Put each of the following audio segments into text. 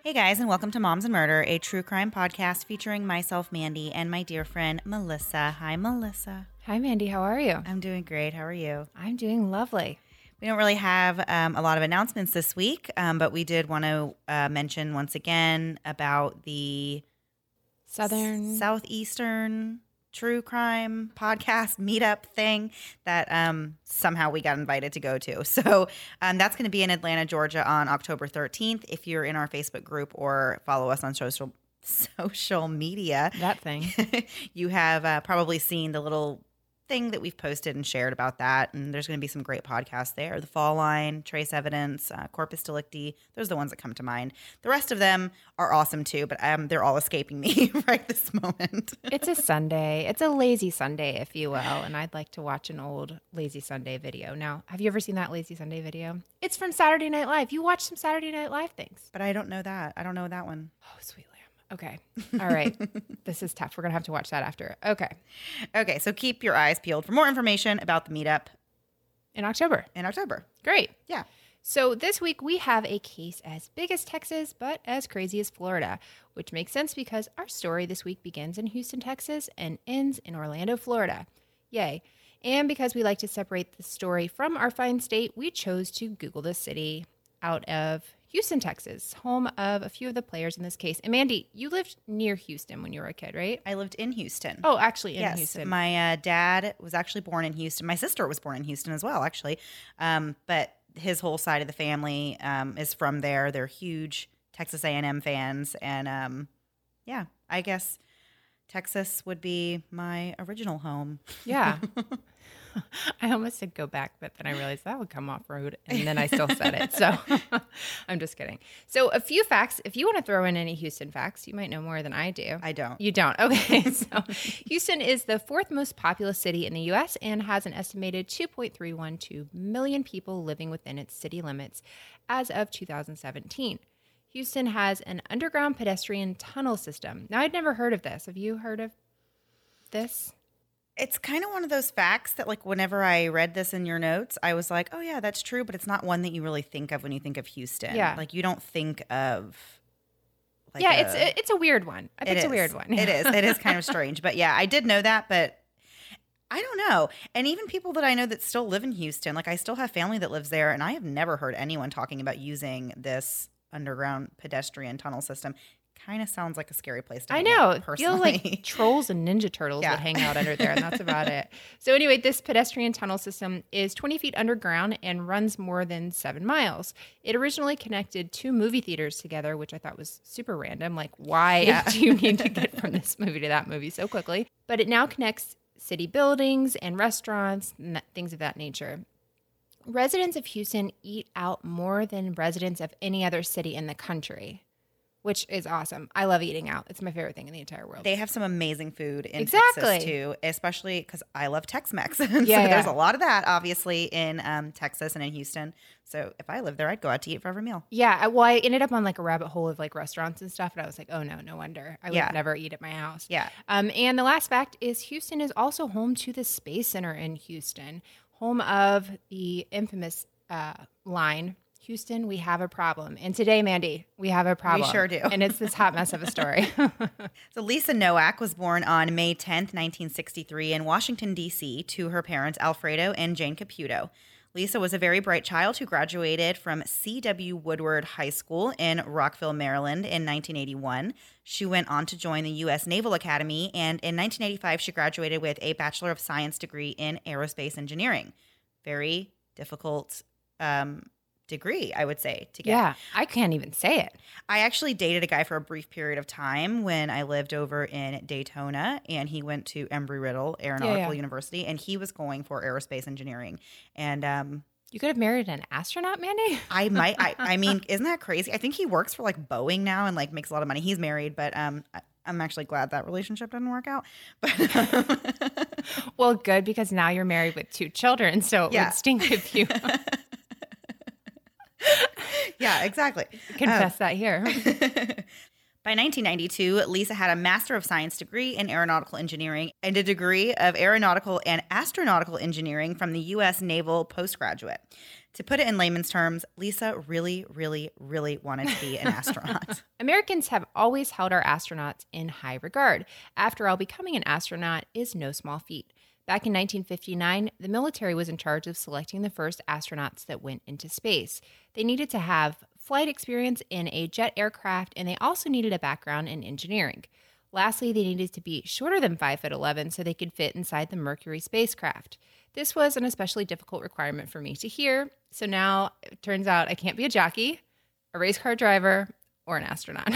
Hey guys, and welcome to Moms and Murder, a true crime podcast featuring myself, Mandy, and my dear friend, Melissa. Hi, Melissa. Hi, Mandy. How are you? I'm doing great. How are you? I'm doing lovely. We don't really have a lot of announcements this week, but we did want to mention once again about the Southeastern true crime podcast meetup thing that somehow we got invited to go to. So that's going to be in Atlanta, Georgia on October 13th. If you're in our Facebook group or follow us on social media, That thing. you have probably seen the little thing that we've posted and shared about that. And there's going to be some great podcasts there. The Fall Line, Trace Evidence, Corpus Delicti. Those are the ones that come to mind. The rest of them are awesome too, but they're all escaping me right this moment. It's a Sunday. It's a lazy Sunday, if you will. And I'd like to watch an old Lazy Sunday video. Now, have you ever seen that Lazy Sunday video? It's from Saturday Night Live. You watch some Saturday Night Live things. But I don't know that. I don't know that one. Oh, sweet lamb. Okay. All right. This is tough. We're going to have to watch that after. Okay. Okay, so keep your eyes peeled for more information about the meetup In October. Great. Yeah. So this week we have a case as big as Texas, but as crazy as Florida, which makes sense because our story this week begins in Houston, Texas, and ends in Orlando, Florida. Yay. And because we like to separate the story from our fine state, we chose to Google the city out of Houston, Texas, home of a few of the players in this case. And Mandy, you lived near Houston when you were a kid, right? I lived in Houston. Oh, actually in Yes, Houston. my dad was actually born in Houston. My sister was born in Houston as well, actually. But his whole side of the family is from there. They're huge Texas A&M fans. And yeah, I guess Texas would be my original home. Yeah. I almost said go back, but then I realized that would come off road, and then I still said it. So I'm just kidding. So a few facts. If you want to throw in any Houston facts, you might know more than I do. I don't. You don't. Okay. So Houston is the fourth most populous city in the U.S. and has an estimated 2.312 million people living within its city limits as of 2017. Houston has an underground pedestrian tunnel system. Now, I'd never heard of this. Have you heard of this? It's kind of one of those facts that, like, whenever I read this in your notes, I was like, oh, yeah, that's true. But it's not one that you really think of when you think of Houston. Yeah. Like, you don't think of. Like It's a weird one. I think it's a weird one. It is. It is kind of strange. But yeah, I did know that. But I don't know. And even people that I know that still live in Houston, like, I still have family that lives there. And I have never heard anyone talking about using this underground pedestrian tunnel system. Kind of sounds like a scary place to hang out, personally. Feel like trolls and Ninja Turtles would hang out under there, and that's about it. So anyway, this pedestrian tunnel system is 20 feet underground and runs more than 7 miles. It originally connected 2 movie theaters together, which I thought was super random. Like, why do you need to get from this movie to that movie so quickly? But it now connects city buildings and restaurants and things of that nature. Residents of Houston eat out more than residents of any other city in the country, which is awesome. I love eating out. It's my favorite thing in the entire world. They have some amazing food in Texas, too, especially because I love Tex-Mex. There's a lot of that, obviously, in Texas and in Houston. So if I lived there, I'd go out to eat for every meal. Yeah. Well, I ended up on like a rabbit hole of like restaurants and stuff. And I was like, oh, no wonder. I would never eat at my house. Yeah. And the last fact is Houston is also home to the Space Center in Houston, home of the infamous line, Houston, we have a problem. And today, Mandy, we have a problem. We sure do. And it's this hot mess of a story. So Lisa Nowak was born on May 10th, 1963 in Washington, D.C. to her parents, Alfredo and Jane Caputo. Lisa was a very bright child who graduated from C.W. Woodward High School in Rockville, Maryland in 1981. She went on to join the U.S. Naval Academy, and in 1985, she graduated with a Bachelor of Science degree in Aerospace Engineering. Very difficult degree, I would say, to get. Yeah, I can't even say it. I actually dated a guy for a brief period of time when I lived over in Daytona, and he went to Embry-Riddle Aeronautical University, and he was going for aerospace engineering. And you could have married an astronaut, Mandy? I might. I mean, isn't that crazy? I think he works for like Boeing now and like makes a lot of money. He's married, but I'm actually glad that relationship didn't work out. But well, good, because now you're married with 2 children, so it would stink if you yeah, exactly. Confess that here. By 1992, Lisa had a Master of Science degree in aeronautical engineering and a degree of aeronautical and astronautical engineering from the U.S. Naval Postgraduate. To put it in layman's terms, Lisa really, really, really wanted to be an astronaut. Americans have always held our astronauts in high regard. After all, becoming an astronaut is no small feat. Back in 1959, the military was in charge of selecting the first astronauts that went into space. They needed to have flight experience in a jet aircraft, and they also needed a background in engineering. Lastly, they needed to be shorter than 5'11" so they could fit inside the Mercury spacecraft. This was an especially difficult requirement for me to hear, so now it turns out I can't be a jockey, a race car driver, or an astronaut.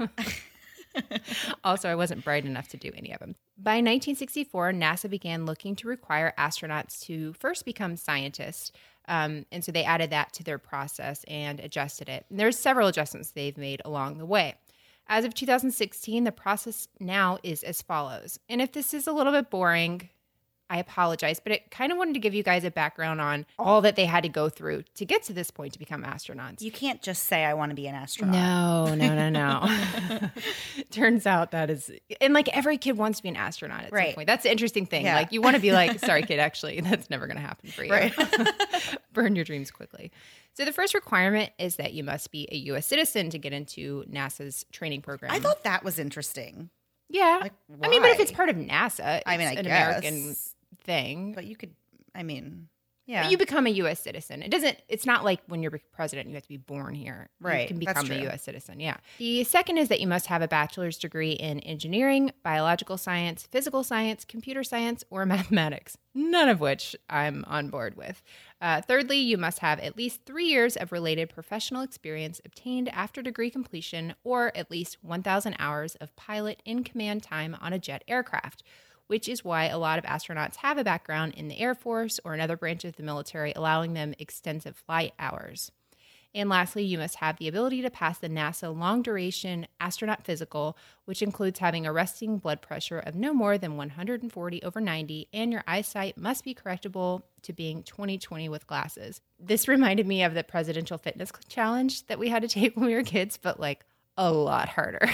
Also, I wasn't bright enough to do any of them. By 1964, NASA began looking to require astronauts to first become scientists, and so they added that to their process and adjusted it. And there's several adjustments they've made along the way. As of 2016, the process now is as follows. And if this is a little bit boring, I apologize, but it kind of wanted to give you guys a background on all that they had to go through to get to this point to become astronauts. You can't just say, I want to be an astronaut. No. Turns out that is, and like every kid wants to be an astronaut at some point. That's the interesting thing. Yeah. Like you want to be like, sorry kid, actually, that's never going to happen for you. Right. Burn your dreams quickly. So the first requirement is that you must be a U.S. citizen to get into NASA's training program. I thought that was interesting. Yeah. Like, I mean, but if why? it's part of NASA, it's I an guess. American thing. But you could, yeah. But you become a U.S. citizen. It's not like when you're president, you have to be born here. Right. You can That's become a true. U.S. citizen. Yeah. The second is that you must have a bachelor's degree in engineering, biological science, physical science, computer science, or mathematics, none of which I'm on board with. Thirdly, you must have at least 3 years of related professional experience obtained after degree completion, or at least 1,000 hours of pilot in command time on a jet aircraft, which is why a lot of astronauts have a background in the Air Force or another branch of the military, allowing them extensive flight hours. And lastly, you must have the ability to pass the NASA long-duration astronaut physical, which includes having a resting blood pressure of no more than 140/90, and your eyesight must be correctable to being 20/20 with glasses. This reminded me of the presidential fitness challenge that we had to take when we were kids, but like a lot harder.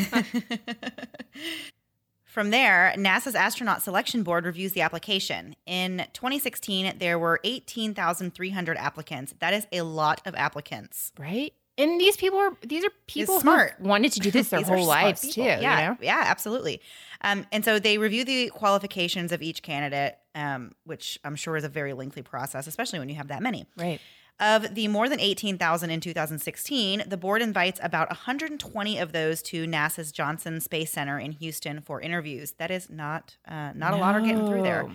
From there, NASA's Astronaut Selection Board reviews the application. In 2016, there were 18,300 applicants. That is a lot of applicants. Right? And these are people smart. who wanted to do this their These are whole smart lives people. too. Yeah, You know? yeah, absolutely. And so they review the qualifications of each candidate, which I'm sure is a very lengthy process, especially when you have that many. Right. Of the more than 18,000 in 2016, the board invites about 120 of those to NASA's Johnson Space Center in Houston for interviews. That is not a lot are getting through there.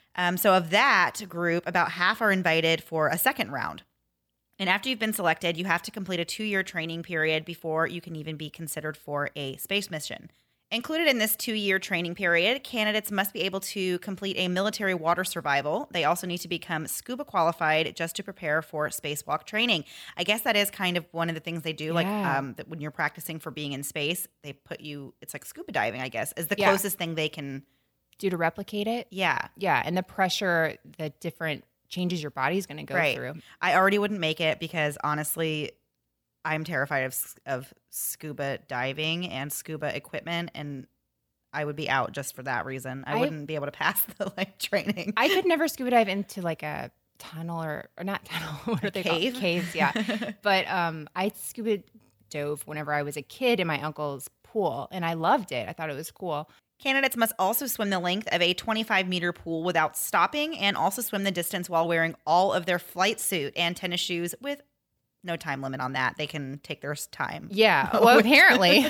So of that group, about half are invited for a second round. And after you've been selected, you have to complete a 2-year training period before you can even be considered for a space mission. Included in this 2-year training period, candidates must be able to complete a military water survival. They also need to become scuba qualified just to prepare for spacewalk training. I guess that is kind of one of the things they do. Like that when you're practicing for being in space, they put you, it's like scuba diving, I guess, is the closest thing they can do to replicate it. Yeah. Yeah. And the pressure, the different changes your body's going to go through. I already wouldn't make it because honestly, I'm terrified of scuba diving and scuba equipment, and I would be out just for that reason. I wouldn't be able to pass the training. I could never scuba dive into like a tunnel or not tunnel. What are they called? Caves, yeah. But I scuba dove whenever I was a kid in my uncle's pool, and I loved it. I thought it was cool. Candidates must also swim the length of a 25-meter pool without stopping, and also swim the distance while wearing all of their flight suit and tennis shoes with no time limit on that. They can take their time. Yeah. Well, apparently.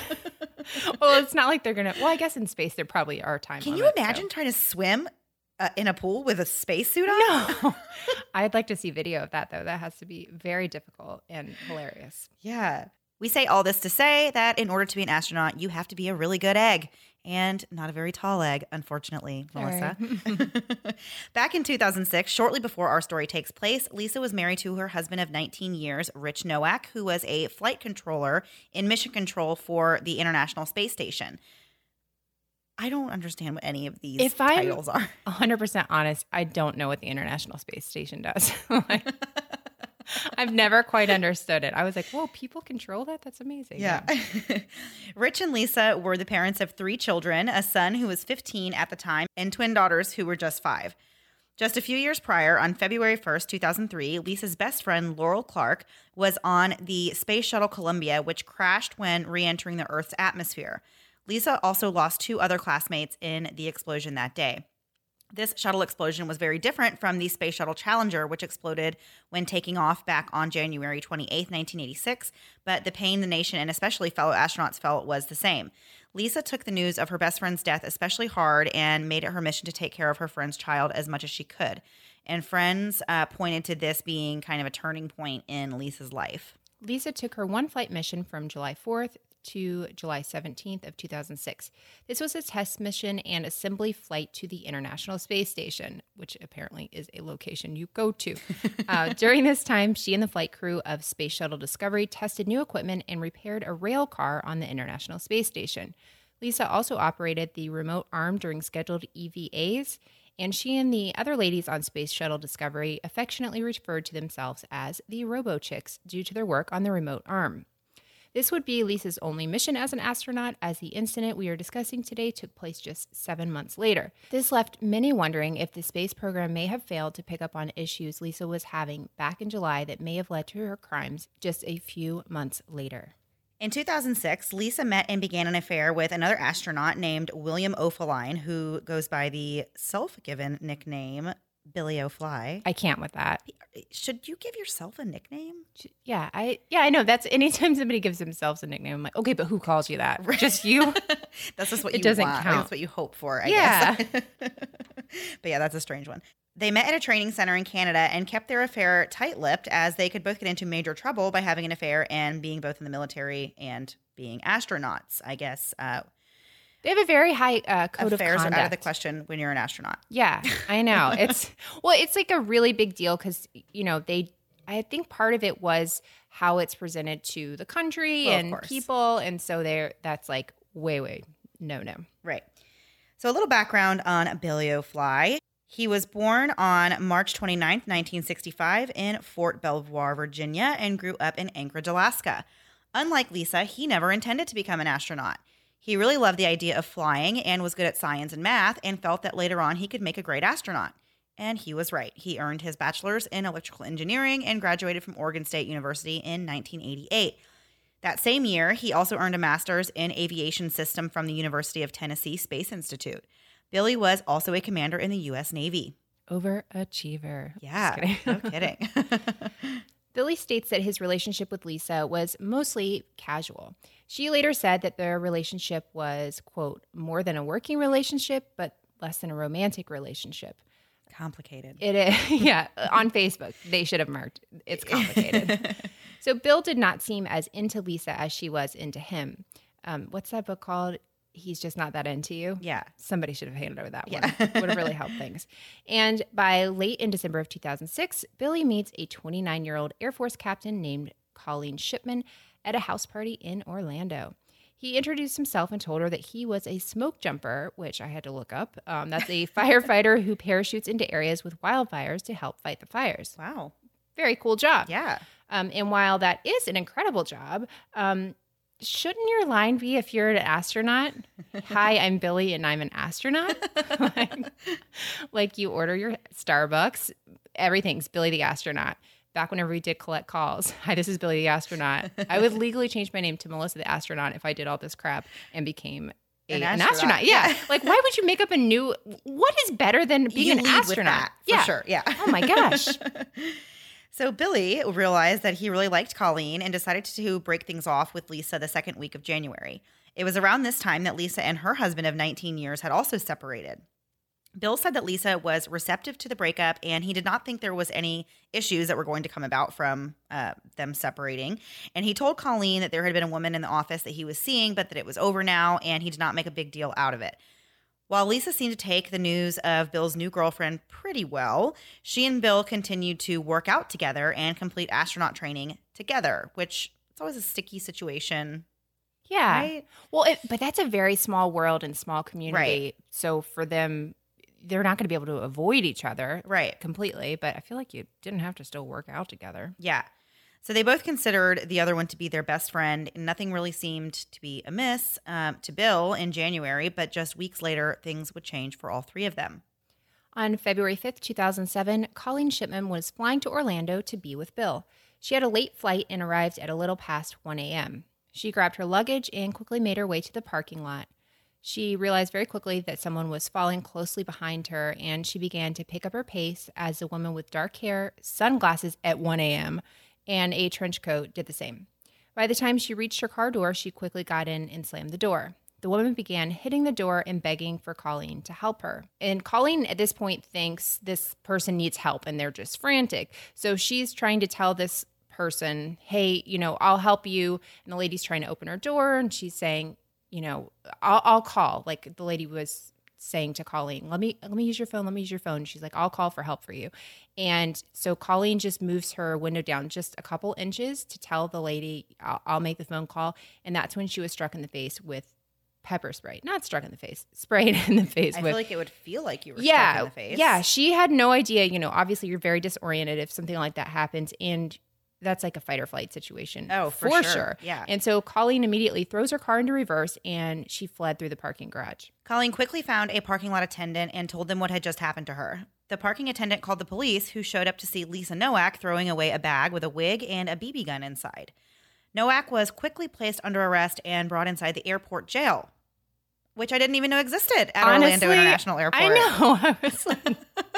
Well, it's not like they're going to. Well, I guess in space there probably are time Can limits. you imagine trying to swim in a pool with a spacesuit on? No. I'd like to see video of that, though. That has to be very difficult and hilarious. Yeah. We say all this to say that in order to be an astronaut, you have to be a really good egg. And not a very tall egg, unfortunately, Melissa. Back in 2006, shortly before our story takes place, Lisa was married to her husband of 19 years, Rich Nowak, who was a flight controller in mission control for the International Space Station. I don't understand what any of these titles are. 100% honest, I don't know what the International Space Station does. I've never quite understood it. I was like, whoa, people control that? That's amazing. Yeah. Rich and Lisa were the parents of 3 children, a son who was 15 at the time, and twin daughters who were just 5. Just a few years prior, on February 1st, 2003, Lisa's best friend, Laurel Clark, was on the Space Shuttle Columbia, which crashed when re-entering the Earth's atmosphere. Lisa also lost 2 other classmates in the explosion that day. This shuttle explosion was very different from the Space Shuttle Challenger, which exploded when taking off back on January 28, 1986, but the pain the nation and especially fellow astronauts felt was the same. Lisa took the news of her best friend's death especially hard and made it her mission to take care of her friend's child as much as she could. And friends pointed to this being kind of a turning point in Lisa's life. Lisa took her one-flight mission from July 4th to July 17th of 2006. This was a test mission and assembly flight to the International Space Station, which apparently is a location you go to. During this time, she and the flight crew of Space Shuttle Discovery tested new equipment and repaired a rail car on the International Space Station. Lisa also operated the remote arm during scheduled EVAs, and she and the other ladies on Space Shuttle Discovery affectionately referred to themselves as the Robo-Chicks due to their work on the remote arm. This would be Lisa's only mission as an astronaut, as the incident we are discussing today took place just 7 months later. This left many wondering if the space program may have failed to pick up on issues Lisa was having back in July that may have led to her crimes just a few months later. In 2006, Lisa met and began an affair with another astronaut named William O'Faline, who goes by the self-given nickname Billy O'Fly. I can't with that. Should you give yourself a nickname? Yeah, I know. That's anytime somebody gives themselves a nickname, I'm like, okay, but who calls you that? Right. Just you? That's just what it you doesn't want. count. That's what you hope for, I guess. But yeah, that's a strange one. They met at a training center in Canada and kept their affair tight-lipped, as they could both get into major trouble by having an affair and being both in the military and being astronauts, I guess. They have a very high code of affairs conduct. are out of the question when you're an astronaut. Yeah, I know. It's like a really big deal because, I think part of it was how it's presented to the country and people. And so that's like way no. Right. So a little background on Billy O'Fly. He was born on March 29th, 1965 in Fort Belvoir, Virginia, and grew up in Anchorage, Alaska. Unlike Lisa, he never intended to become an astronaut. He really loved the idea of flying and was good at science and math and felt that later on he could make a great astronaut. And he was right. He earned his bachelor's in electrical engineering and graduated from Oregon State University in 1988. That same year, he also earned a master's in aviation system from the University of Tennessee Space Institute. Billy was also a commander in the U.S. Navy. Overachiever. Yeah, no kidding. Billy states that his relationship with Lisa was mostly casual. She later said that their relationship was, quote, more than a working relationship, but less than a romantic relationship. Complicated. It is. Yeah. On Facebook, they should have marked it's complicated. So Bill did not seem as into Lisa as she was into him. What's that book called? He's Just Not That Into You? Yeah. Somebody should have handed over that one. Would have really helped things. And by late in December of 2006, Billy meets a 29-year-old Air Force captain named Colleen Shipman at a house party in Orlando. He introduced himself and told her that he was a smoke jumper, which I had to look up. That's a firefighter who parachutes into areas with wildfires to help fight the fires. Wow. Very cool job. Yeah. And while that is an incredible job, shouldn't your line be if you're an astronaut? Hi, I'm Billy and I'm an astronaut. like you order your Starbucks, everything's Billy the astronaut. Back whenever we did collect calls, hi, this is Billy the astronaut. I would legally change my name to Melissa the astronaut if I did all this crap and became an astronaut. Yeah. Like, why would you make up a new, what is better than being an astronaut? For sure. Yeah. Oh my gosh. So Billy realized that he really liked Colleen and decided to break things off with Lisa the second week of January. It was around this time that Lisa and her husband of 19 years had also separated. Bill said that Lisa was receptive to the breakup and he did not think there was any issues that were going to come about from them separating. And he told Colleen that there had been a woman in the office that he was seeing, but that it was over now and he did not make a big deal out of it. While Lisa seemed to take the news of Bill's new girlfriend pretty well, she and Bill continued to work out together and complete astronaut training together, which it's always a sticky situation. Yeah. Right? Well, but that's a very small world and small community. Right. So for them, they're not going to be able to avoid each other right completely, but I feel like you didn't have to still work out together. Yeah. So they both considered the other one to be their best friend. Nothing really seemed to be amiss to Bill in January, but just weeks later, things would change for all three of them. On February 5th, 2007, Colleen Shipman was flying to Orlando to be with Bill. She had a late flight and arrived at a little past 1 a.m. She grabbed her luggage and quickly made her way to the parking lot. She realized very quickly that someone was following closely behind her, and she began to pick up her pace as the woman with dark hair, sunglasses at 1 a.m., and a trench coat did the same. By the time she reached her car door, she quickly got in and slammed the door. The woman began hitting the door and begging for Colleen to help her. And Colleen at this point thinks this person needs help and they're just frantic. So she's trying to tell this person, hey, I'll help you. And the lady's trying to open her door and she's saying, I'll call. Like the lady was saying to Colleen, let me use your phone. Let me use your phone. She's like, I'll call for help for you. And so Colleen just moves her window down just a couple inches to tell the lady, I'll make the phone call. And that's when she was struck in the face with pepper spray. Not struck in the face, sprayed in the face. I feel like it would feel like you were struck in the face. Yeah, she had no idea. Obviously you're very disoriented if something like that happens. And that's like a fight or flight situation. Oh, for sure. Yeah. And so Colleen immediately throws her car into reverse and she fled through the parking garage. Colleen quickly found a parking lot attendant and told them what had just happened to her. The parking attendant called the police, who showed up to see Lisa Nowak throwing away a bag with a wig and a BB gun inside. Nowak was quickly placed under arrest and brought inside the airport jail, which I didn't even know existed at Orlando International Airport. I know. I was like,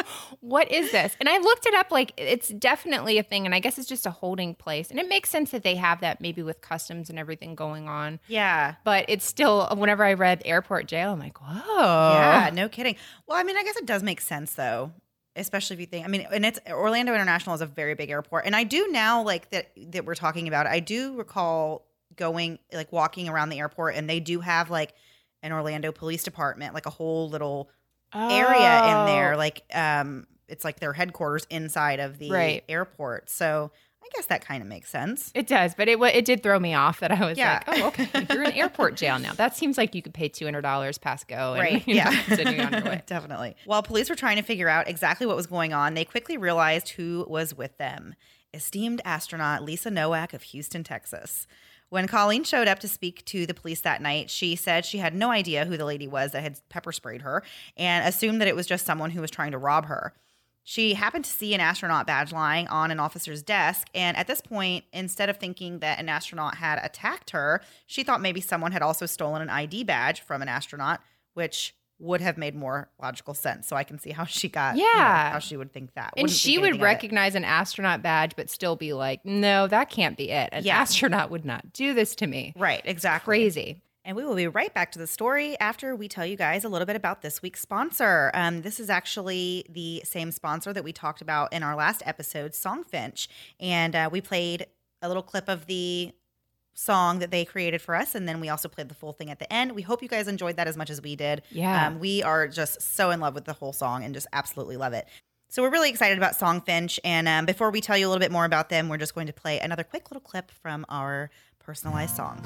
what is this? And I looked it up. Like, it's definitely a thing. And I guess it's just a holding place. And it makes sense that they have that maybe with customs and everything going on. Yeah. But it's still, whenever I read airport jail, I'm like, whoa. Yeah, no kidding. Well, I mean, I guess it does make sense, though. Especially if you think, and it's Orlando International is a very big airport. And I do now, like that we're talking about, I do recall going, like walking around the airport, and they do have like an Orlando Police Department, like a whole little area in there. Like, it's like their headquarters inside of the airport. So I guess that kind of makes sense. It does, but it did throw me off that I was like, oh, okay, you're in airport jail now. That seems like you could pay $200 pass go. And, continue on your way. Definitely. While police were trying to figure out exactly what was going on, they quickly realized who was with them. Esteemed astronaut Lisa Nowak of Houston, Texas. When Colleen showed up to speak to the police that night, she said she had no idea who the lady was that had pepper sprayed her and assumed that it was just someone who was trying to rob her. She happened to see an astronaut badge lying on an officer's desk, and at this point, instead of thinking that an astronaut had attacked her, she thought maybe someone had also stolen an ID badge from an astronaut, which would have made more logical sense. So I can see how she got, how she would think that. And she would recognize an astronaut badge, but still be like, no, that can't be it. An astronaut would not do this to me. Right, exactly. Crazy. And we will be right back to the story after we tell you guys a little bit about this week's sponsor. This is actually the same sponsor that we talked about in our last episode, Songfinch. And we played a little clip of the song that they created for us, and then we also played the full thing at the end. We hope you guys enjoyed that as much as we did. Yeah. We are just so in love with the whole song and just absolutely love it. So we're really excited about Songfinch. And before we tell you a little bit more about them, we're just going to play another quick little clip from our personalized song.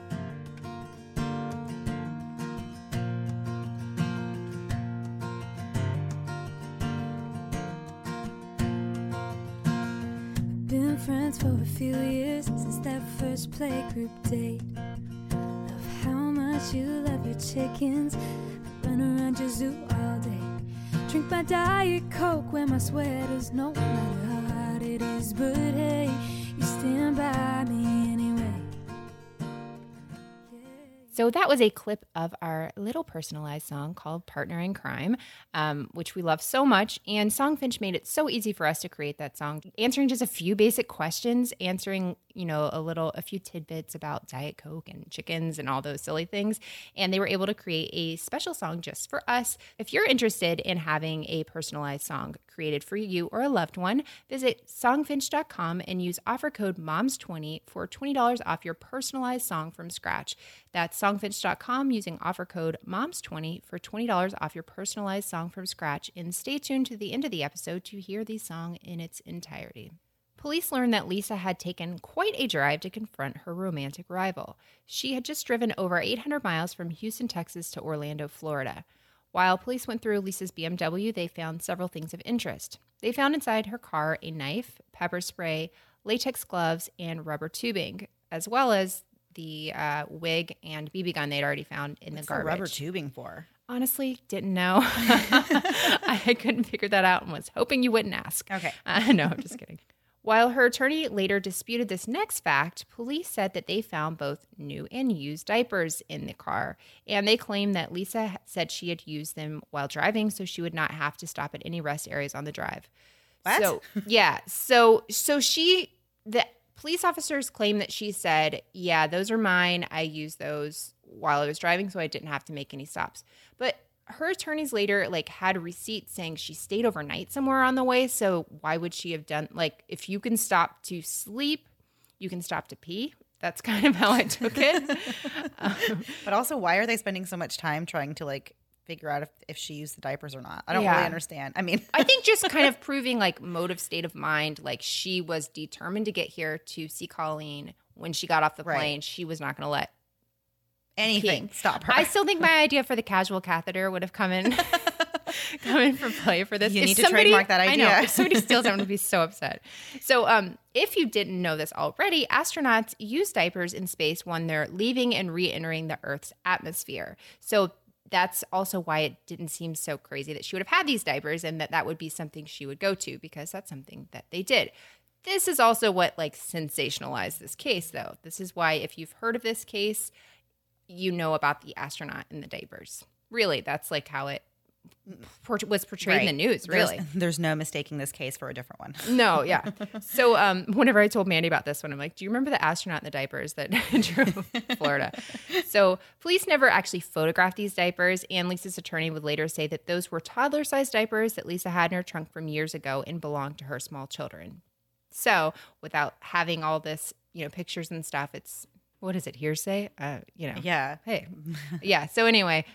Been friends for a few years since that first playgroup date. Love how much you love your chickens. Run around your zoo all day. Drink my Diet Coke, wear my sweaters, no matter how hot it is. But hey, you stand by me anyway. So that was a clip of our little personalized song called Partner in Crime, which we love so much. And Songfinch made it so easy for us to create that song, answering just a few basic questions, answering, a few tidbits about Diet Coke and chickens and all those silly things. And they were able to create a special song just for us. If you're interested in having a personalized song created for you or a loved one, visit songfinch.com and use offer code MOMS20 for $20 off your personalized song from scratch. That's songfinch.com using offer code MOMS20 for $20 off your personalized song from scratch. And stay tuned to the end of the episode to hear the song in its entirety. Police learned that Lisa had taken quite a drive to confront her romantic rival. She had just driven over 800 miles from Houston, Texas to Orlando, Florida. While police went through Lisa's BMW, they found several things of interest. They found inside her car a knife, pepper spray, latex gloves, and rubber tubing, as well as the wig and BB gun they'd already found in the garbage. What's rubber tubing for? Honestly, didn't know. I couldn't figure that out and was hoping you wouldn't ask. Okay. No, I'm just kidding. While her attorney later disputed this next fact, police said that they found both new and used diapers in the car. And they claimed that Lisa said she had used them while driving so she would not have to stop at any rest areas on the drive. What? So, yeah. So the police officers claim that she said, yeah, those are mine. I used those while I was driving so I didn't have to make any stops. But her attorneys later had receipts saying she stayed overnight somewhere on the way. So why would she have done, if you can stop to sleep, you can stop to pee. That's kind of how I took it. But also, why are they spending so much time trying to figure out if she used the diapers or not? I don't really understand. I mean, I think just kind of proving motive state of mind. She was determined to get here to see Colleen. When she got off the plane, she was not going to let anything stop her. I still think my idea for the casual catheter would have come in for play for this. You need to trademark that idea. I know. If somebody steals it, I'm going to be so upset. So if you didn't know this already, astronauts use diapers in space when they're leaving and re-entering the Earth's atmosphere. So that's also why it didn't seem so crazy that she would have had these diapers and that would be something she would go to, because that's something that they did. This is also what sensationalized this case, though. This is why, if you've heard of this case, you know about the astronaut in the diapers. Really, that's how it was portrayed in the news, really. There's no mistaking this case for a different one. No, yeah. So whenever I told Mandy about this one, I'm like, do you remember the astronaut in the diapers that drove Florida? So police never actually photographed these diapers, and Lisa's attorney would later say that those were toddler-sized diapers that Lisa had in her trunk from years ago and belonged to her small children. So without having all this, pictures and stuff, it's, what is it, hearsay? Yeah. Hey. Yeah. So anyway,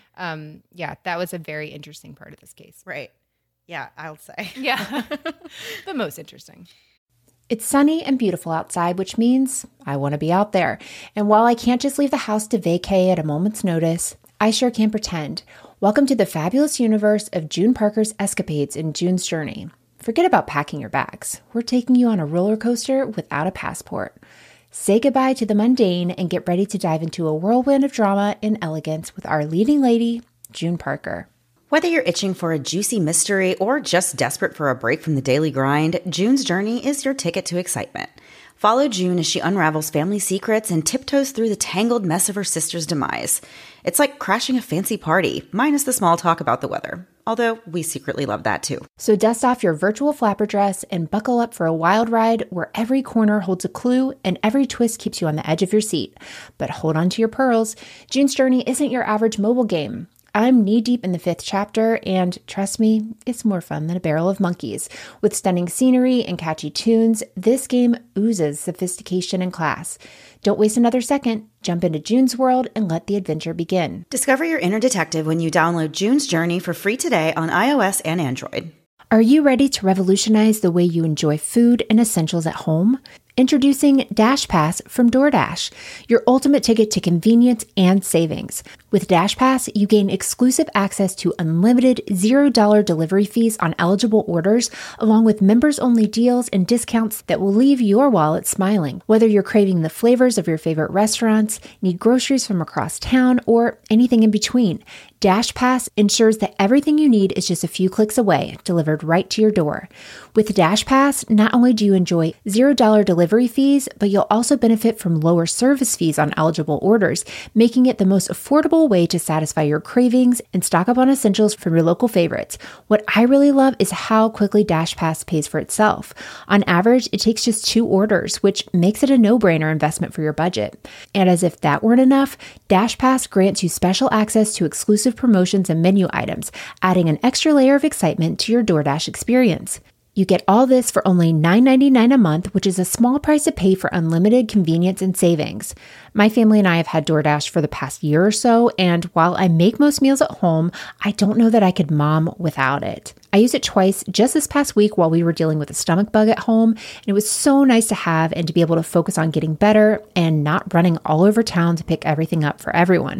that was a very interesting part of this case. Right. Yeah, I'll say. Yeah. The most interesting. It's sunny and beautiful outside, which means I want to be out there. And while I can't just leave the house to vacay at a moment's notice, I sure can pretend. Welcome to the fabulous universe of June Parker's escapades in June's Journey. Forget about packing your bags. We're taking you on a roller coaster without a passport. Say goodbye to the mundane and get ready to dive into a whirlwind of drama and elegance with our leading lady, June Parker. Whether you're itching for a juicy mystery or just desperate for a break from the daily grind, June's Journey is your ticket to excitement. Follow June as she unravels family secrets and tiptoes through the tangled mess of her sister's demise. It's like crashing a fancy party, minus the small talk about the weather. Although we secretly love that too. So dust off your virtual flapper dress and buckle up for a wild ride where every corner holds a clue and every twist keeps you on the edge of your seat. But hold on to your pearls. June's Journey isn't your average mobile game. I'm knee-deep in the 5th chapter, and trust me, it's more fun than a barrel of monkeys. With stunning scenery and catchy tunes, this game oozes sophistication and class. Don't waste another second. Jump into June's world and let the adventure begin. Discover your inner detective when you download June's Journey for free today on iOS and Android. Are you ready to revolutionize the way you enjoy food and essentials at home? Introducing DashPass from DoorDash, your ultimate ticket to convenience and savings. With DashPass, you gain exclusive access to unlimited $0 delivery fees on eligible orders, along with members-only deals and discounts that will leave your wallet smiling. Whether you're craving the flavors of your favorite restaurants, need groceries from across town, or anything in between, DashPass ensures that everything you need is just a few clicks away, delivered right to your door. With DashPass, not only do you enjoy $0 delivery fees, but you'll also benefit from lower service fees on eligible orders, making it the most affordable way to satisfy your cravings and stock up on essentials from your local favorites. What I really love is how quickly DashPass pays for itself. On average, it takes just 2 orders, which makes it a no-brainer investment for your budget. And as if that weren't enough, DashPass grants you special access to exclusive promotions and menu items, adding an extra layer of excitement to your DoorDash experience. You get all this for only $9.99 a month, which is a small price to pay for unlimited convenience and savings. My family and I have had DoorDash for the past year or so, and while I make most meals at home, I don't know that I could mom without it. I used it twice just this past week while we were dealing with a stomach bug at home, and it was so nice to have and to be able to focus on getting better and not running all over town to pick everything up for everyone.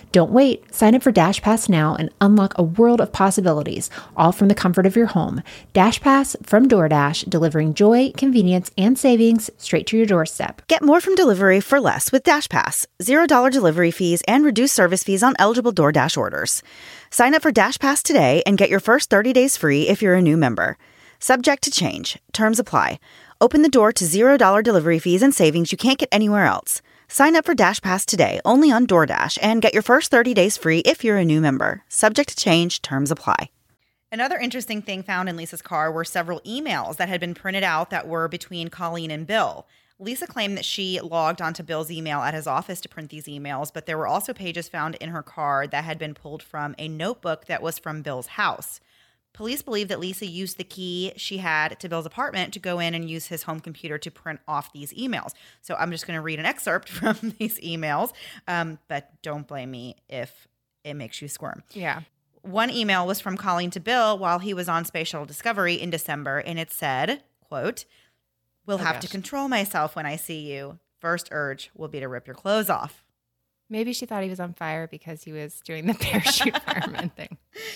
Don't wait. Sign up for DashPass now and unlock a world of possibilities, all from the comfort of your home. DashPass from DoorDash, delivering joy, convenience, and savings straight to your doorstep. Get more from delivery for less with DashPass. $0 delivery fees and reduced service fees on eligible DoorDash orders. Sign up for DashPass today and get your first 30 days free if you're a new member. Subject to change. Terms apply. Open the door to $0 delivery fees and savings you can't get anywhere else. Sign up for DashPass today only on DoorDash and get your first 30 days free if you're a new member. Subject to change. Terms apply. Another interesting thing found in Lisa's car were several emails that had been printed out that were between Colleen and Bill. Lisa claimed that she logged onto Bill's email at his office to print these emails, but there were also pages found in her car that had been pulled from a notebook that was from Bill's house. Police believe that Lisa used the key she had to Bill's apartment to go in and use his home computer to print off these emails. So I'm just going to read an excerpt from these emails, but don't blame me if it makes you squirm. Yeah. One email was from Colleen to Bill while he was on Space Shuttle Discovery in December, and it said, quote, "Will have to control myself when I see you. First urge will be to rip your clothes off." Maybe she thought he was on fire because he was doing the parachute fireman thing.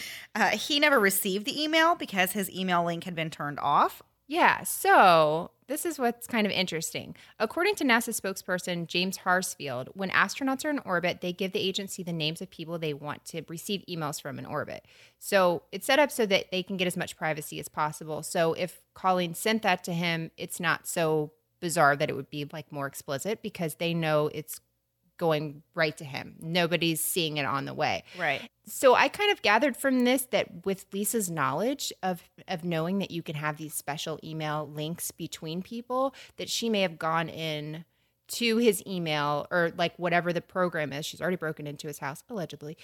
He never received the email because his email link had been turned off. Yeah, so this is what's kind of interesting. According to NASA spokesperson James Harsfield, when astronauts are in orbit, they give the agency the names of people they want to receive emails from in orbit. So it's set up so that they can get as much privacy as possible. So if Colleen sent that to him, it's not so bizarre that it would be like more explicit because they know it's going right to him. Nobody's seeing it on the way. Right. So I kind of gathered from this that with Lisa's knowledge of knowing that you can have these special email links between people, that she may have gone in to his email or like whatever the program is. She's already broken into his house, allegedly,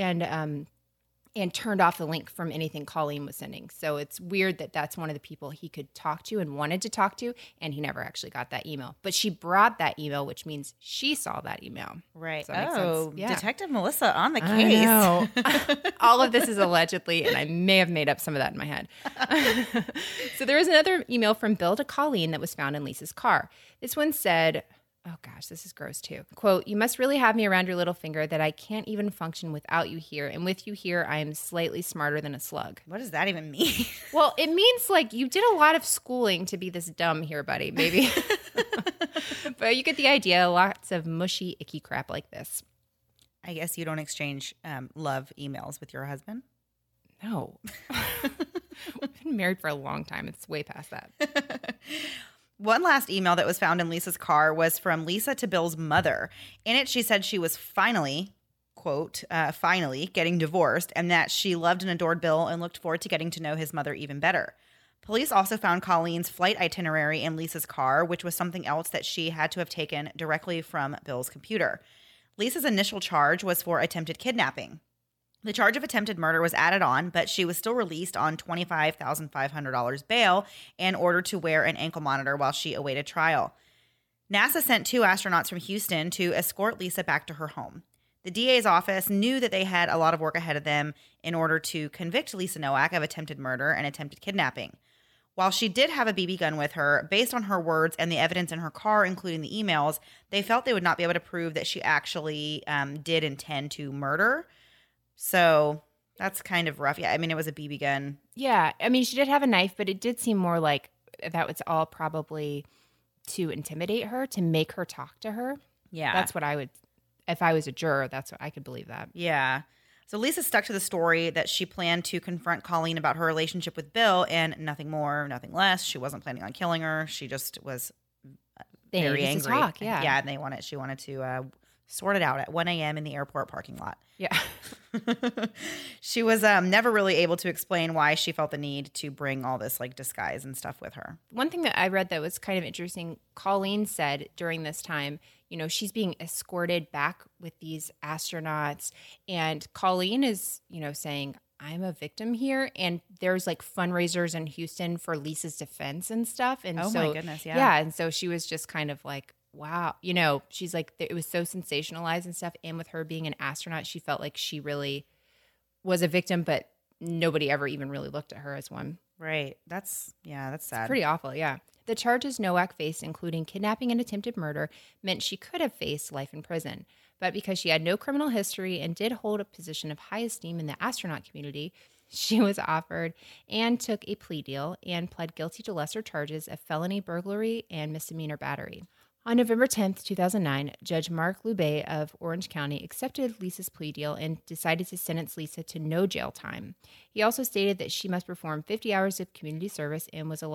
and turned off the link from anything Colleen was sending. So it's weird that that's one of the people he could talk to and wanted to talk to, and he never actually got that email. But she brought that email, which means she saw that email. Right. Does that make sense? Yeah. Detective Melissa on the case. I know. All of this is allegedly, and I may have made up some of that in my head. So there was another email from Bill to Colleen that was found in Lisa's car. This one said, oh gosh, this is gross too. Quote, "You must really have me around your little finger that I can't even function without you here. And with you here, I am slightly smarter than a slug." What does that even mean? Well, it means like you did a lot of schooling to be this dumb here, buddy, maybe. But you get the idea. Lots of mushy, icky crap like this. I guess you don't exchange love emails with your husband? No. We've been married for a long time. It's way past that. One last email that was found in Lisa's car was from Lisa to Bill's mother. In it, she said she was finally, quote, finally getting divorced, and that she loved and adored Bill and looked forward to getting to know his mother even better. Police also found Colleen's flight itinerary in Lisa's car, which was something else that she had to have taken directly from Bill's computer. Lisa's initial charge was for attempted kidnapping. The charge of attempted murder was added on, but she was still released on $25,500 bail and ordered to wear an ankle monitor while she awaited trial. NASA sent 2 astronauts from Houston to escort Lisa back to her home. The DA's office knew that they had a lot of work ahead of them in order to convict Lisa Nowak of attempted murder and attempted kidnapping. While she did have a BB gun with her, based on her words and the evidence in her car, including the emails, they felt they would not be able to prove that she actually did intend to murder. So that's kind of rough. Yeah, I mean, it was a BB gun. Yeah, I mean, she did have a knife, but it did seem more like that was all probably to intimidate her, to make her talk to her. Yeah. That's what I would, if I was a juror, that's what I could believe that. Yeah. So Lisa stuck to the story that she planned to confront Colleen about her relationship with Bill and nothing more, nothing less. She wasn't planning on killing her. She just was very angry. To talk, yeah. Yeah, and she wanted to sort it out at 1 a.m. in the airport parking lot. Yeah. She was never really able to explain why she felt the need to bring all this like disguise and stuff with her. One thing that I read that was kind of interesting, Colleen said during this time, you know, she's being escorted back with these astronauts, and Colleen is, you know, saying, I'm a victim here, and there's like fundraisers in Houston for Lisa's defense and stuff. And oh so, my goodness, yeah. Yeah, and so she was just kind of like, wow, you know, she's like, it was so sensationalized and stuff. And with her being an astronaut, she felt like she really was a victim, but nobody ever even really looked at her as one. Right. That's sad. Pretty awful, yeah. The charges Nowak faced, including kidnapping and attempted murder, meant she could have faced life in prison. But because she had no criminal history and did hold a position of high esteem in the astronaut community, she was offered and took a plea deal and pled guilty to lesser charges of felony burglary and misdemeanor battery. On November 10th, 2009, Judge Mark Lubay of Orange County accepted Lisa's plea deal and decided to sentence Lisa to no jail time. He also stated that she must perform 50 hours of community service and was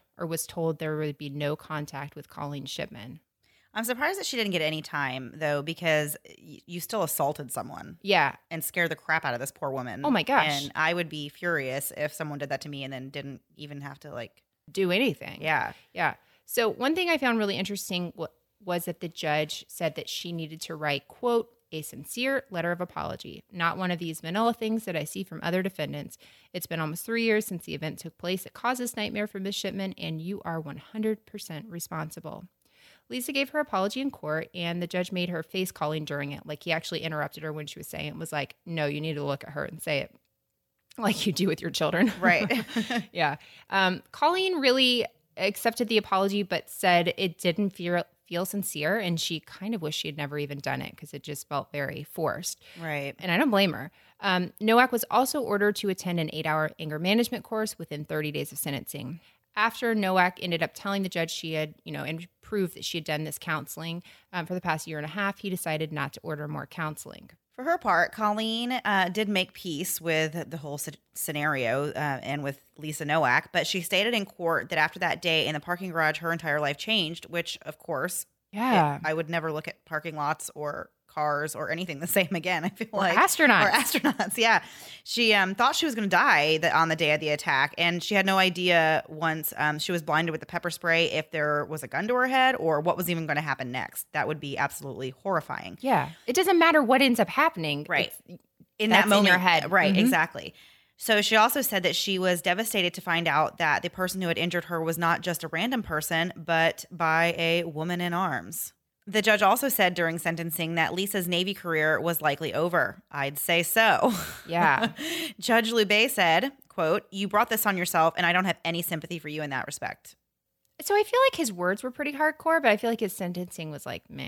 told there would be no contact with Colleen Shipman. I'm surprised that she didn't get any time, though, because you still assaulted someone. Yeah. And scared the crap out of this poor woman. Oh, my gosh. And I would be furious if someone did that to me and then didn't even have to, do anything. Yeah. Yeah. So one thing I found really interesting was that the judge said that she needed to write, quote, a sincere letter of apology, not one of these vanilla things that I see from other defendants. It's been almost 3 years since the event took place that caused this nightmare for Ms. Shipman, and you are 100% responsible. Lisa gave her apology in court, and the judge made her face Colleen during it. He actually interrupted her when she was saying it, was like, no, you need to look at her and say it like you do with your children. Right. Yeah. Colleen really accepted the apology, but said it didn't feel sincere, and she kind of wished she had never even done it because it just felt very forced. Right. And I don't blame her. Nowak was also ordered to attend an 8-hour anger management course within 30 days of sentencing. After Nowak ended up telling the judge she had, and proved that she had done this counseling for the past year and a half, he decided not to order more counseling. For her part, Colleen did make peace with the whole scenario and with Lisa Nowak, but she stated in court that after that day in the parking garage, her entire life changed, which, of course, I would never look at parking lots or cars or anything the same again. I feel like astronauts. Yeah. She thought she was going to die on the day of the attack, and she had no idea once she was blinded with the pepper spray if there was a gun to her head or what was even going to happen next. That would be absolutely horrifying. Yeah. It doesn't matter what ends up happening. Right. In that moment, in your head. Right. Mm-hmm. Exactly. So she also said that she was devastated to find out that the person who had injured her was not just a random person, but by a woman in arms. The judge also said during sentencing that Lisa's Navy career was likely over. I'd say so. Yeah. Judge Lubay said, quote, you brought this on yourself, and I don't have any sympathy for you in that respect. So I feel like his words were pretty hardcore, but I feel like his sentencing was like, meh.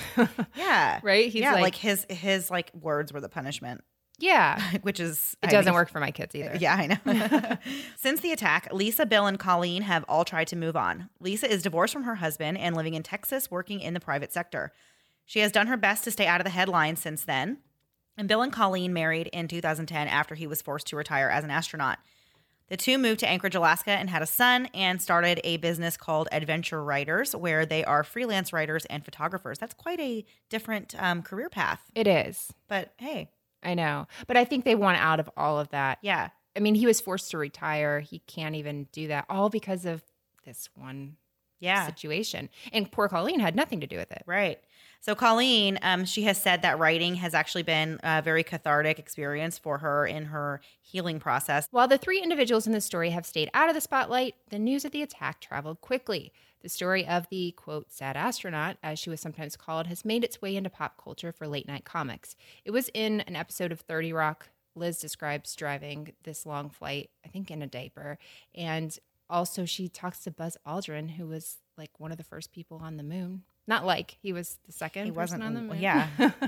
Yeah. Right? He's his words were the punishment. Yeah. Which is... It doesn't work for my kids either. Yeah, I know. Since the attack, Lisa, Bill, and Colleen have all tried to move on. Lisa is divorced from her husband and living in Texas, working in the private sector. She has done her best to stay out of the headlines since then. And Bill and Colleen married in 2010 after he was forced to retire as an astronaut. The two moved to Anchorage, Alaska, and had a son and started a business called Adventure Writers, where they are freelance writers and photographers. That's quite a different career path. It is. But hey... I know. But I think they want out of all of that. Yeah. I mean, he was forced to retire. He can't even do that, all because of this one situation. And poor Colleen had nothing to do with it. Right. So Colleen, she has said that writing has actually been a very cathartic experience for her in her healing process. While the three individuals in the story have stayed out of the spotlight, the news of the attack traveled quickly. The story of the, quote, sad astronaut, as she was sometimes called, has made its way into pop culture for late-night comics. It was in an episode of 30 Rock. Liz describes driving this long flight, I think in a diaper. And also she talks to Buzz Aldrin, who was like one of the first people on the moon. Not like he was the second person on the moon. Yeah.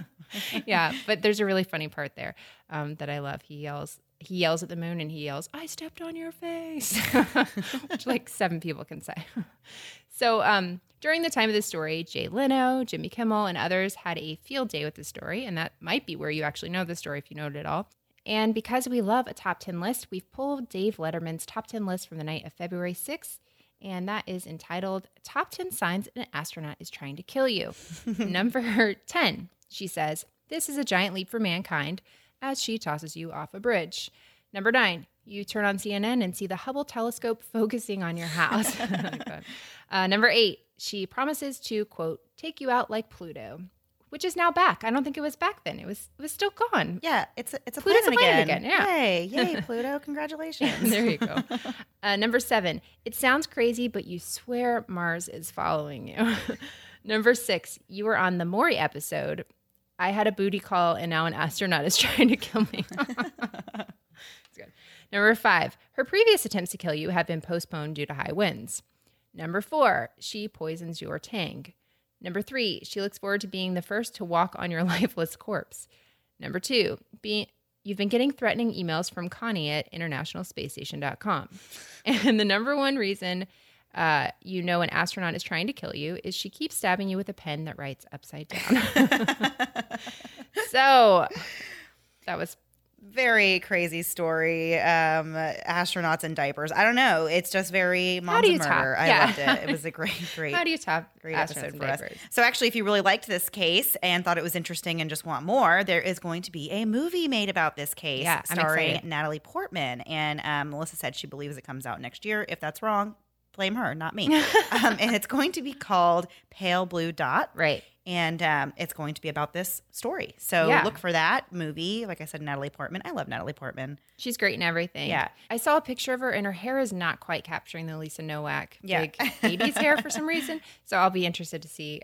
Yeah, but there's a really funny part there that I love. He yells at the moon and he yells, I stepped on your face, which like 7 people can say. So during the time of the story, Jay Leno, Jimmy Kimmel, and others had a field day with the story, and that might be where you actually know the story if you know it at all. And because we love a top 10 list, we've pulled Dave Letterman's top 10 list from the night of February 6th, and that is entitled Top 10 Signs an Astronaut is Trying to Kill You. Number 10, she says, this is a giant leap for mankind as she tosses you off a bridge. Number 9, you turn on CNN and see the Hubble telescope focusing on your house. Number 8, she promises to, quote, take you out like Pluto, which is now back. I don't think it was back then. It was still gone. Yeah, it's a Pluto's planet again. Yeah. Yay, Pluto! Congratulations. There you go. Number 7, it sounds crazy, but you swear Mars is following you. Number 6, you were on the Maury episode. I had a booty call, and now an astronaut is trying to kill me. It's good. Number 5, her previous attempts to kill you have been postponed due to high winds. Number 4, she poisons your tang. Number 3, she looks forward to being the first to walk on your lifeless corpse. Number 2, you've been getting threatening emails from Connie at internationalspacestation.com. And the number 1 reason you know an astronaut is trying to kill you is she keeps stabbing you with a pen that writes upside down. So that was very crazy story. Astronauts in diapers. I don't know. It's just very Moms and Murder. I loved it. It was a great How do you top great episode for us. So actually, if you really liked this case and thought it was interesting and just want more, there is going to be a movie made about this case starring Natalie Portman. And Melissa said she believes it comes out next year. If that's wrong, blame her, not me. And it's going to be called Pale Blue Dot. Right. And it's going to be about this story. So look for that movie. Like I said, Natalie Portman. I love Natalie Portman. She's great in everything. Yeah. I saw a picture of her, and her hair is not quite capturing the Lisa Nowak big baby's hair for some reason. So I'll be interested to see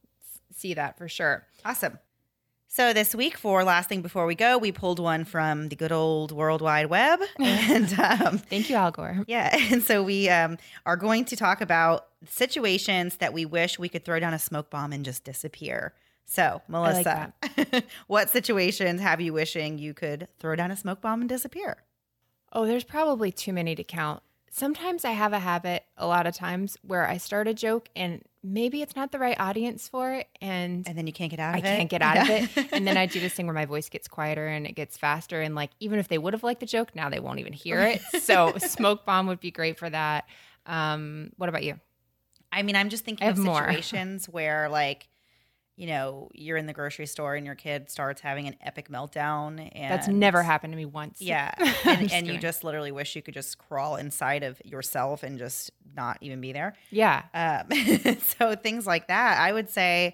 that for sure. Awesome. So this week, for last thing before we go, we pulled one from the good old World Wide Web. And thank you, Al Gore. Yeah. And so we are going to talk about situations that we wish we could throw down a smoke bomb and just disappear. So, Melissa, what situations have you wishing you could throw down a smoke bomb and disappear? Oh, there's probably too many to count. Sometimes I have a habit, a lot of times, where I start a joke and maybe it's not the right audience for it. And then you can't get out of it. I can't get out of it. And then I do this thing where my voice gets quieter and it gets faster. And like, even if they would have liked the joke, now they won't even hear it. So smoke bomb would be great for that. What about you? I mean, I'm just thinking of situations where like, you know, you're in the grocery store and your kid starts having an epic meltdown. And that's never happened to me once. Yeah. And you just literally wish you could just crawl inside of yourself and just not even be there. Yeah. So things like that, I would say,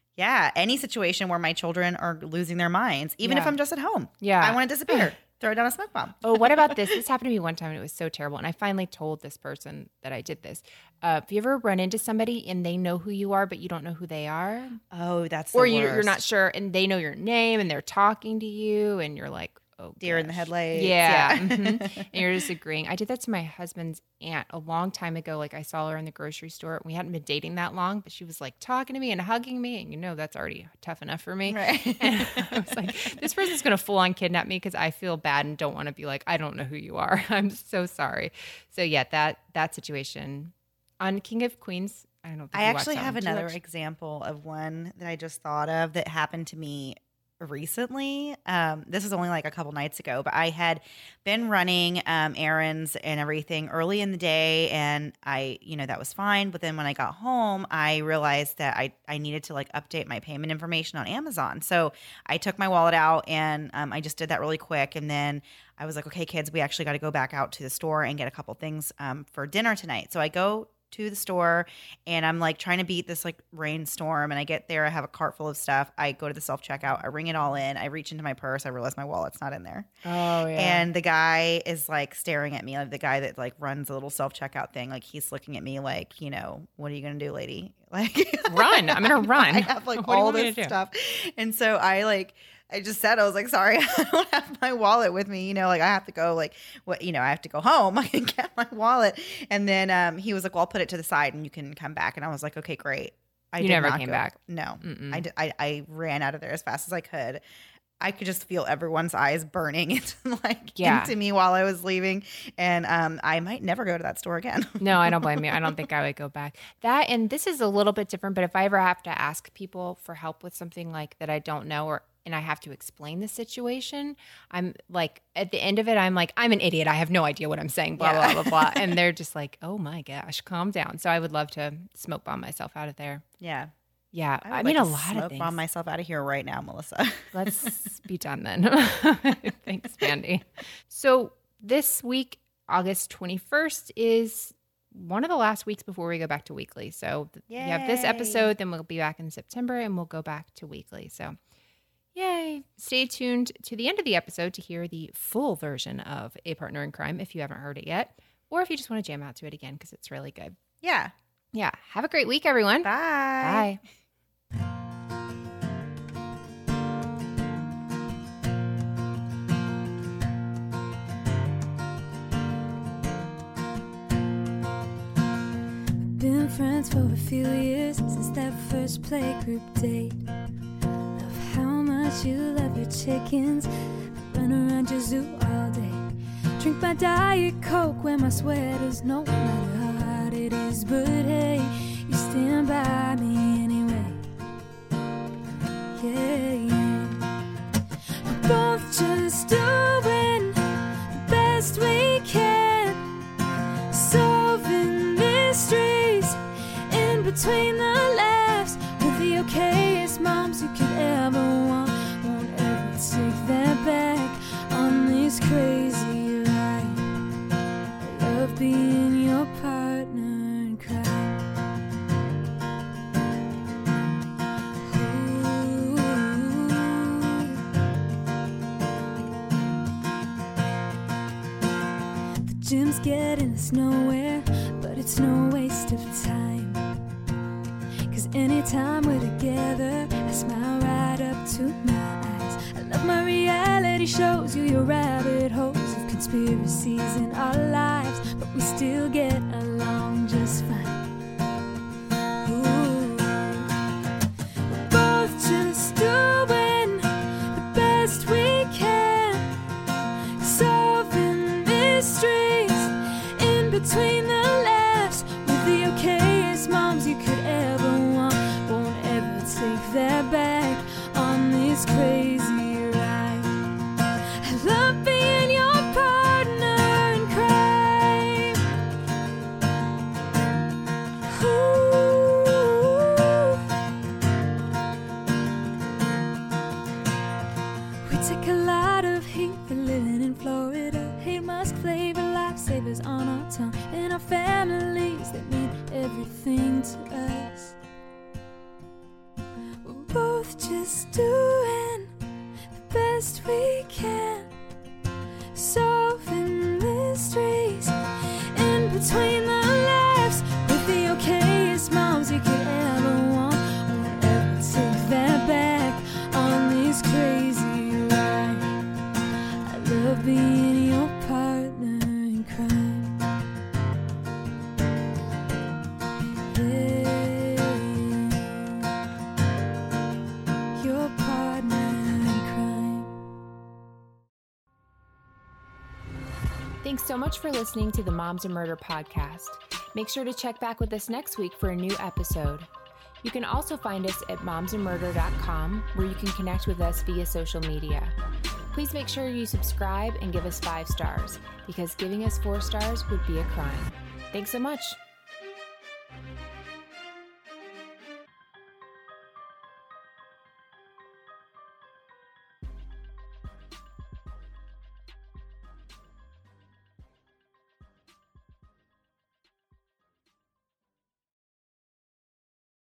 any situation where my children are losing their minds, even if I'm just at home. Yeah. I want to disappear. Throw down a smoke bomb. Oh, what about this? This happened to me one time and it was so terrible. And I finally told this person that I did this. If you ever run into somebody and they know who you are, but you don't know who they are. Oh, that's the worst. You're not sure and they know your name and they're talking to you and you're like, oh, deer in the headlights. Yeah. Mm-hmm. And you're just agreeing. I did that to my husband's aunt a long time ago. Like I saw her in the grocery store. We hadn't been dating that long, but she was like talking to me and hugging me. And you know, that's already tough enough for me. Right. And I was like, this person's going to full on kidnap me because I feel bad and don't want to be like, I don't know who you are. I'm so sorry. So yeah, that situation on King of Queens. I don't know. I actually have another example of one that I just thought of that happened to me recently. This was only like a couple nights ago, but I had been running errands and everything early in the day, and that was fine. But then when I got home, I realized that I needed to like update my payment information on Amazon. So I took my wallet out and I just did that really quick. And then I was like, okay, kids, we actually got to go back out to the store and get a couple things for dinner tonight. So I go to the store and I'm like trying to beat this like rainstorm, and I get there, I have a cart full of stuff. I go to the self-checkout, I ring it all in, I reach into my purse, I realize my wallet's not in there. Oh yeah. And the guy is like staring at me, like the guy that like runs a little self-checkout thing, like he's looking at me like, you know, what are you gonna do, lady? Like run. I'm gonna run. I have like all this stuff. And so I just said, I was like, sorry, I don't have my wallet with me. You know, like I have to go I have to go home. I can get my wallet. And then he was like, well, I'll put it to the side and you can come back. And I was like, okay, great. You never came back. No, I ran out of there as fast as I could. I could just feel everyone's eyes burning into me while I was leaving. And I might never go to that store again. No, I don't blame you. I don't think I would go back. And this is a little bit different, but if I ever have to ask people for help with something like that I don't know and I have to explain the situation, I'm like, at the end of it, I'm like, I'm an idiot. I have no idea what I'm saying, blah, blah, blah, blah. And they're just like, oh my gosh, calm down. So I would love to smoke bomb myself out of there. Yeah. Yeah. I mean, a lot of things. Smoke bomb myself out of here right now, Melissa. Let's be done then. Thanks, Mandy. So this week, August 21st, is one of the last weeks before we go back to weekly. So we have this episode, then we'll be back in September and we'll go back to weekly. So yay. Stay tuned to the end of the episode to hear the full version of A Partner in Crime if you haven't heard it yet, or if you just want to jam out to it again because it's really good. Yeah. Yeah. Have a great week, everyone. Bye. Bye. been friends for a few years, since that first playgroup date. Love how much you love your chickens, run around your zoo all day. Drink my Diet Coke, wear my sweaters, no matter how hot it is. But hey, you stand by me anyway. Yeah, yeah. We're both just doing the best we can, solving mysteries in between the laughs. We're the okayest moms you could ever want. Won't ever take that back on this crazy ride. I love being your partner in crime. The gym's getting us nowhere, but it's no waste of time. 'Cause anytime we're together, I smile right up to my eyes. I love my reality shows, you your rabbit holes of conspiracies in our lives, but we still get along just fine. Ooh. We're both just doing the best we can, solving mysteries in between the laughs. We're the okayest moms you could ever want. Won't ever take that back on this crazy ride. I love being your partner in crime. Ooh. We take a lot of heat for living in Florida. Hate Musk flavor lifesavers on our tongue, and our families that mean everything to us. We're both just doing the best we can, solving mysteries in between the laughs. With the okayest moms you could ever want. Won't ever take that back on this crazy ride. I love being your partner in crime. Yeah, your partner in crime. Thanks so much for listening to the Moms and Murder podcast. Make sure to check back with us next week for a new episode. You can also find us at momsandmurder.com, where you can connect with us via social media. Please make sure you subscribe and give us 5 stars, because giving us 4 stars would be a crime. Thanks so much.